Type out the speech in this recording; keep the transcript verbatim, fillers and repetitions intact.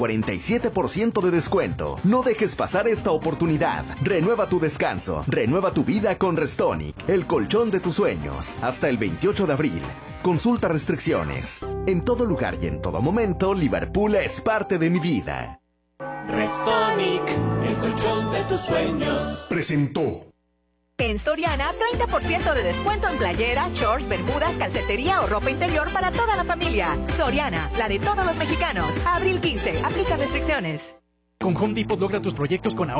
cuarenta y siete por ciento de descuento. No dejes pasar esta oportunidad. Renueva tu descanso. Renueva tu vida con Restonic, el colchón de tus sueños. Hasta el veintiocho de abril. Consulta restricciones. En todo lugar y en todo momento, Liverpool es parte de mi vida. Restonic, el colchón de tus sueños. Presentó. En Soriana, treinta por ciento de descuento en playeras, shorts, bermudas, calcetería o ropa interior para toda la familia. Soriana, la de todos los mexicanos. Abril quince, aplica restricciones. Con Home Depot logra tus proyectos con ahorro